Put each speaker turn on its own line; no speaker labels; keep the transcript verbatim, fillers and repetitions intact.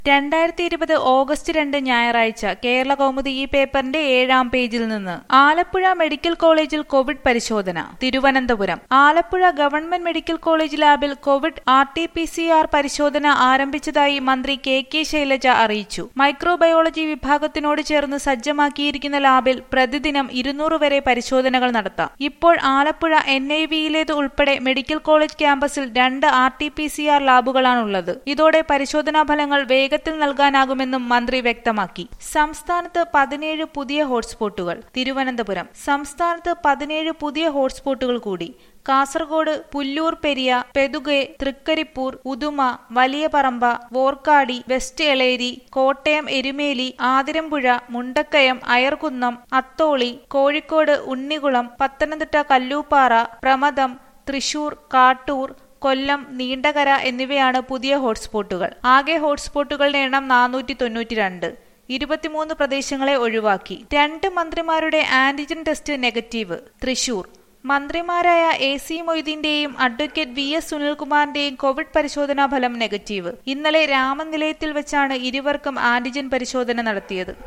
രണ്ടായിരത്തി ഇരുപത് ഓഗസ്റ്റ് രണ്ട് ഞായറാഴ്ച കേരള കൗമുദി ഈ പേപ്പറിന്റെ ഏഴാം പേജിൽ നിന്ന് ആലപ്പുഴ മെഡിക്കൽ കോളേജിൽ കോവിഡ് പരിശോധന. Thiruvananthapuram Alappuzha government medical college ലാബിൽ Covid R T P C R പരിശോധന ആരംഭിച്ചതായി മന്ത്രി കെ കെ ശൈലജ അറിയിച്ചു. മൈക്രോബയോളജി വിഭാഗത്തിനോട് ചേർന്ന് സജ്ജമാക്കിയിരിക്കുന്ന ലാബിൽ പ്രതിദിനം ഇരുന്നൂറ് വരെ പരിശോധനകൾ നടത്താം. ഇപ്പോൾ ആലപ്പുഴ എൻ ഐ വിയിലേത് ഉൾപ്പെടെ മെഡിക്കൽ കോളേജ് ക്യാമ്പസിൽ രണ്ട് R T P C R ലാബുകളാണുള്ളത്. ഇതോടെ പരിശോധനാ ഫലങ്ങൾ വേഗത്തിൽ നൽകാനാകുമെന്നും മന്ത്രി വ്യക്തമാക്കി. സംസ്ഥാനത്ത് പതിനേഴ് പുതിയ ഹോട്ട്സ്പോട്ടുകൾ. തിരുവനന്തപുരം സംസ്ഥാനത്ത് പതിനേഴ് പുതിയ ഹോട്ട്സ്പോട്ടുകൾ കൂടി. കാസർഗോഡ് പുല്ലൂർ പെരിയ, പെതുകെ, തൃക്കരിപ്പൂർ, ഉദുമ, വലിയ പറമ്പ, വോർക്കാടി, വെസ്റ്റ് എളേരി, കോട്ടയം എരുമേലി, ആതിരമ്പുഴ, മുണ്ടക്കയം, അയർക്കുന്നം, അത്തോളി, കോഴിക്കോട് ഉണ്ണികുളം, പത്തനംതിട്ട കല്ലൂപ്പാറ, പ്രമദം, തൃശൂർ, കാട്ടൂർ, കൊല്ലം, നീണ്ടകര എന്നിവയാണ് പുതിയ ഹോട്ട്സ്പോട്ടുകൾ. ആകെ ഹോട്ട്സ്പോട്ടുകളുടെ എണ്ണം നാനൂറ്റി തൊണ്ണൂറ്റി രണ്ട്. ഇരുപത്തിമൂന്ന് പ്രദേശങ്ങളെ ഒഴിവാക്കി. രണ്ട് മന്ത്രിമാരുടെ ആന്റിജൻ ടെസ്റ്റ് നെഗറ്റീവ്. തൃശൂർ മന്ത്രിമാരായ എ സി മൊയ്തീന്റെയും അഡ്വക്കേറ്റ് വി എസ് സുനിൽകുമാറിന്റെയും കോവിഡ് പരിശോധനാ ഫലം നെഗറ്റീവ്. ഇന്നലെ രാമനിലയത്തിൽ വെച്ചാണ് ഇരുവർക്കും ആന്റിജൻ പരിശോധന നടത്തിയത്.